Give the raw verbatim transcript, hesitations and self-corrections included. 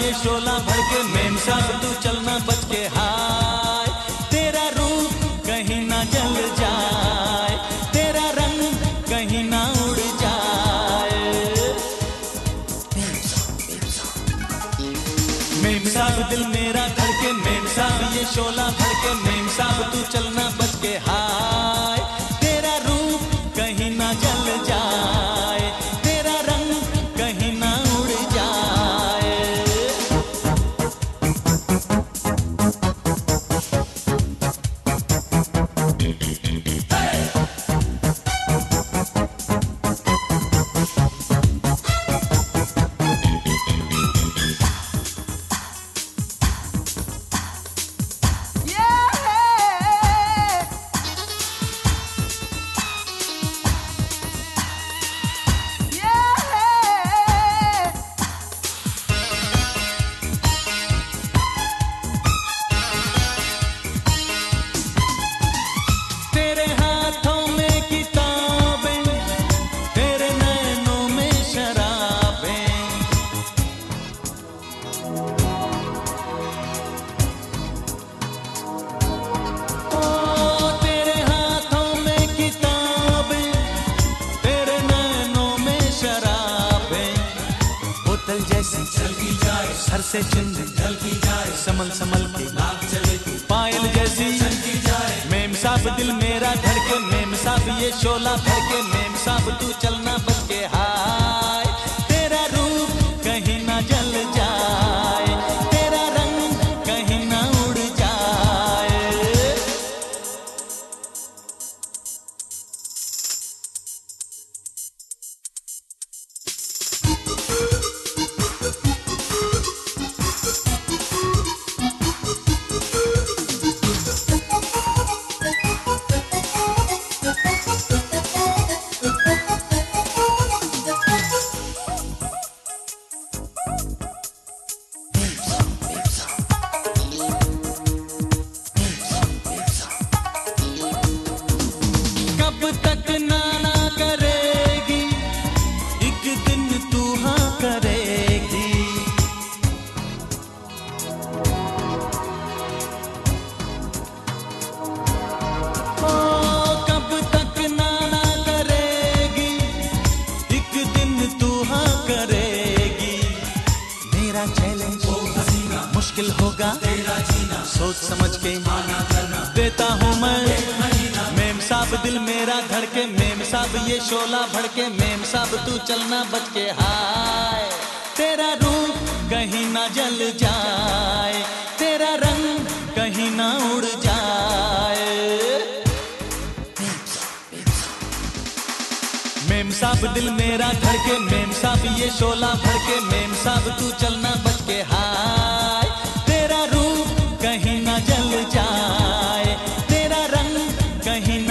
ये शोला भड़के, मेम साहब तू चलना बच के, हाय तेरा रूप कहीं ना जल जाए, तेरा रंग कहीं ना उड़ जाए। मेम साहब दिल मेरा धड़के, मेम साहब ये शोला भड़के, मेम साहब तू चलना बच के, हाय तेरा रूप कहीं ना जल जाए, तेरा रंग कहीं ना उड़ जाए। सर से चुंद ढलकी जाए, समल समल के नाक चले तू, पायल जैसी चलती जाए। मेम साहब दिल मेरा धड़के, मेम साहब ये शोला भड़के, मेम साहब तू चलना बच के, हाय तेरा रूप कहीं ना जल जाए, तेरा रंग कहीं ना उड़ जाए। मुश्किल होगा तेरा जीना, सोच समझ के माना करना देता हूँ मैं। मेम साहब दिल मेरा धड़के, मेम साहब ये शोला भड़के, मेम साहब तू चलना बच के, हाय तेरा रूप कहीं ना जल जाए, तेरा रंग कहीं ना उड़ जाए। मेम साहब दिल मेरा धड़के, मेम साहब ये शोला भड़के, मेम साहब तू चलना बच के, हाय तेरा रूप कहीं ना जल जाए, तेरा रंग कहीं